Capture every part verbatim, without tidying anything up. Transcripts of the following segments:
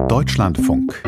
Deutschlandfunk.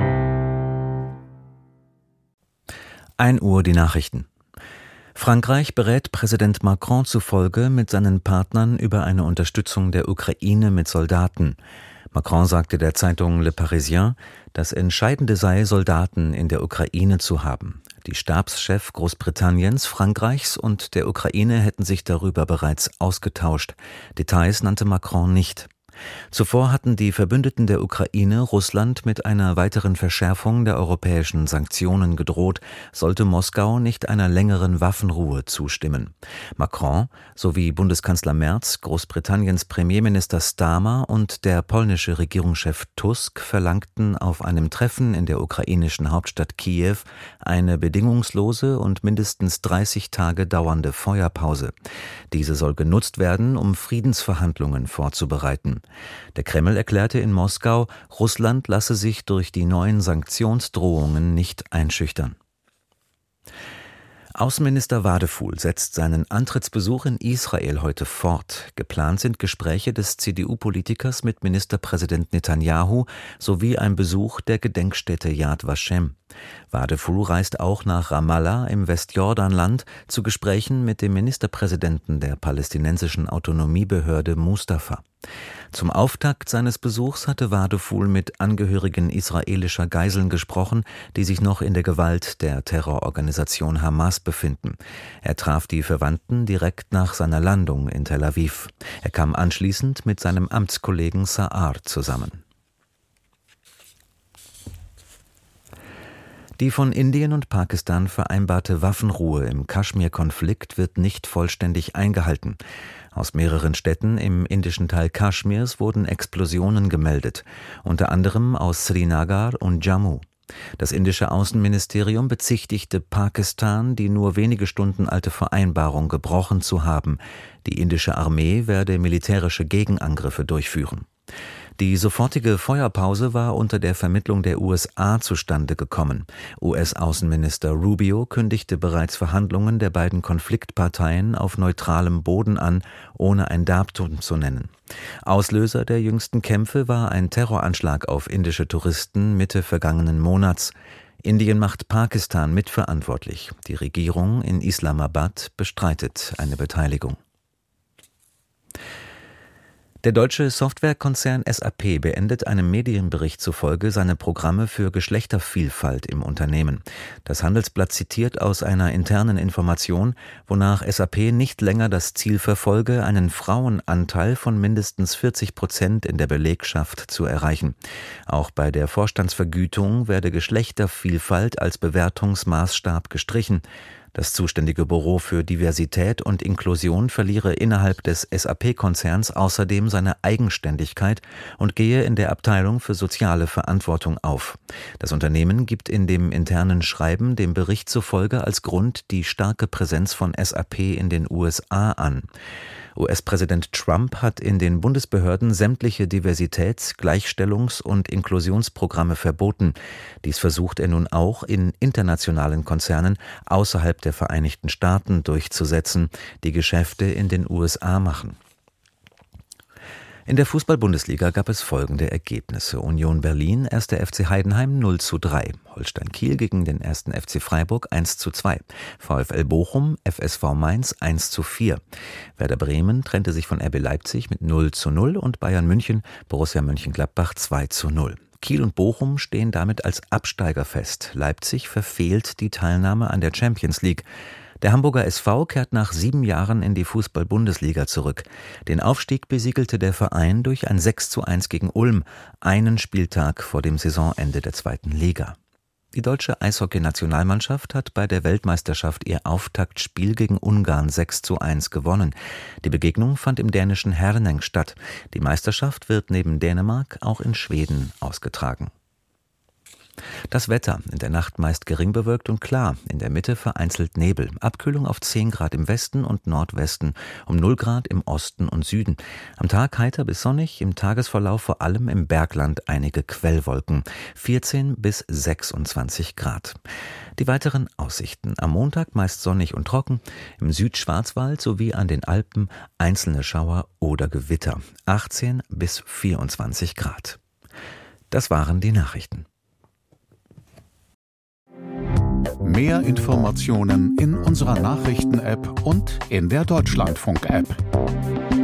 ein Uhr die Nachrichten. Frankreich berät Präsident Macron zufolge mit seinen Partnern über eine Unterstützung der Ukraine mit Soldaten. Macron sagte der Zeitung Le Parisien, das Entscheidende sei, Soldaten in der Ukraine zu haben. Die Stabschefs Großbritanniens, Frankreichs und der Ukraine hätten sich darüber bereits ausgetauscht. Details nannte Macron nicht. Zuvor hatten die Verbündeten der Ukraine Russland mit einer weiteren Verschärfung der europäischen Sanktionen gedroht, sollte Moskau nicht einer längeren Waffenruhe zustimmen. Macron sowie Bundeskanzler Merz, Großbritanniens Premierminister Starmer und der polnische Regierungschef Tusk verlangten auf einem Treffen in der ukrainischen Hauptstadt Kiew eine bedingungslose und mindestens dreißig Tage dauernde Feuerpause. Diese soll genutzt werden, um Friedensverhandlungen vorzubereiten. Der Kreml erklärte in Moskau, Russland lasse sich durch die neuen Sanktionsdrohungen nicht einschüchtern. Außenminister Wadefuhl setzt seinen Antrittsbesuch in Israel heute fort. Geplant sind Gespräche des C D U-Politikers mit Ministerpräsident Netanyahu sowie ein Besuch der Gedenkstätte Yad Vashem. Wadefuhl reist auch nach Ramallah im Westjordanland zu Gesprächen mit dem Ministerpräsidenten der palästinensischen Autonomiebehörde Mustafa. Zum Auftakt seines Besuchs hatte Wadefuhl mit Angehörigen israelischer Geiseln gesprochen, die sich noch in der Gewalt der Terrororganisation Hamas befinden. Er traf die Verwandten direkt nach seiner Landung in Tel Aviv. Er kam anschließend mit seinem Amtskollegen Saar zusammen. Die von Indien und Pakistan vereinbarte Waffenruhe im Kaschmir-Konflikt wird nicht vollständig eingehalten. Aus mehreren Städten im indischen Teil Kaschmirs wurden Explosionen gemeldet, unter anderem aus Srinagar und Jammu. Das indische Außenministerium bezichtigte Pakistan, die nur wenige Stunden alte Vereinbarung gebrochen zu haben. Die indische Armee werde militärische Gegenangriffe durchführen. Die sofortige Feuerpause war unter der Vermittlung der U S A zustande gekommen. U S-Außenminister Rubio kündigte bereits Verhandlungen der beiden Konfliktparteien auf neutralem Boden an, ohne ein Datum zu nennen. Auslöser der jüngsten Kämpfe war ein Terroranschlag auf indische Touristen Mitte vergangenen Monats. Indien macht Pakistan mitverantwortlich. Die Regierung in Islamabad bestreitet eine Beteiligung. Der deutsche Softwarekonzern S A P beendet einem Medienbericht zufolge seine Programme für Geschlechtervielfalt im Unternehmen. Das Handelsblatt zitiert aus einer internen Information, wonach S A P nicht länger das Ziel verfolge, einen Frauenanteil von mindestens vierzig Prozent in der Belegschaft zu erreichen. Auch bei der Vorstandsvergütung werde Geschlechtervielfalt als Bewertungsmaßstab gestrichen. Das zuständige Büro für Diversität und Inklusion verliere innerhalb des S A P-Konzerns außerdem seine Eigenständigkeit und gehe in der Abteilung für soziale Verantwortung auf. Das Unternehmen gibt in dem internen Schreiben dem Bericht zufolge als Grund die starke Präsenz von S A P in den U S A an. U S-Präsident Trump hat in den Bundesbehörden sämtliche Diversitäts-, Gleichstellungs- und Inklusionsprogramme verboten. Dies versucht er nun auch in internationalen Konzernen außerhalb der Vereinigten Staaten durchzusetzen, die Geschäfte in den U S A machen. In der Fußball-Bundesliga gab es folgende Ergebnisse: Union Berlin, erster F C Heidenheim null zu drei, Holstein Kiel gegen den ersten F C Freiburg eins zu zwei, VfL Bochum, F S V Mainz eins zu vier, Werder Bremen trennte sich von R B Leipzig mit null zu null und Bayern München, Borussia Mönchengladbach zwei zu null. Kiel und Bochum stehen damit als Absteiger fest. Leipzig verfehlt die Teilnahme an der Champions League. Der Hamburger S V kehrt nach sieben Jahren in die Fußball-Bundesliga zurück. Den Aufstieg besiegelte der Verein durch ein sechs zu eins gegen Ulm, einen Spieltag vor dem Saisonende der zweiten Liga. Die deutsche Eishockey-Nationalmannschaft hat bei der Weltmeisterschaft ihr Auftaktspiel gegen Ungarn sechs zu eins gewonnen. Die Begegnung fand im dänischen Herning statt. Die Meisterschaft wird neben Dänemark auch in Schweden ausgetragen. Das Wetter: in der Nacht meist gering bewölkt und klar, in der Mitte vereinzelt Nebel, Abkühlung auf zehn Grad im Westen und Nordwesten, um null Grad im Osten und Süden. Am Tag heiter bis sonnig, im Tagesverlauf vor allem im Bergland einige Quellwolken, vierzehn bis sechsundzwanzig Grad. Die weiteren Aussichten: am Montag meist sonnig und trocken, im Südschwarzwald sowie an den Alpen einzelne Schauer oder Gewitter, achtzehn bis vierundzwanzig Grad. Das waren die Nachrichten. Mehr Informationen in unserer Nachrichten-App und in der Deutschlandfunk-App.